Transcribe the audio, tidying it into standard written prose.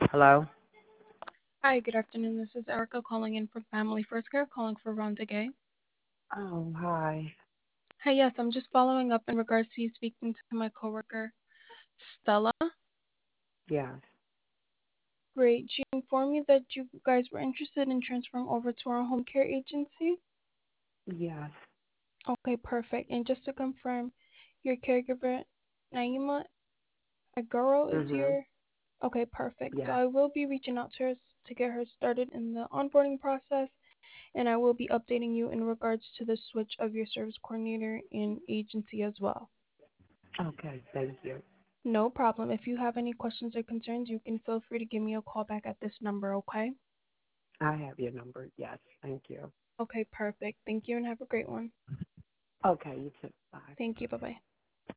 Hello? Hi, good afternoon. This is Erica calling in from Family First Care, calling for Rhonda Gay. Oh, hi. Hi, yes, I'm just following up in regards to you speaking to my coworker, Stella. Yes. Great. She informed me that you guys were interested in transferring over to our home care agency. Yes. Okay, perfect. And just to confirm, your caregiver, Naima Agaro, is Mhm. your... Okay, perfect. So Yes. I will be reaching out to her to get her started in the onboarding process, and I will be updating you in regards to the switch of your service coordinator and agency as well. Okay, thank you. No problem. If you have any questions or concerns, you can feel free to give me a call back at this number, okay? I have your number. Yes. Thank you. Okay, perfect. Thank you and have a great one. Okay, you too. Bye. Thank you. Bye-bye.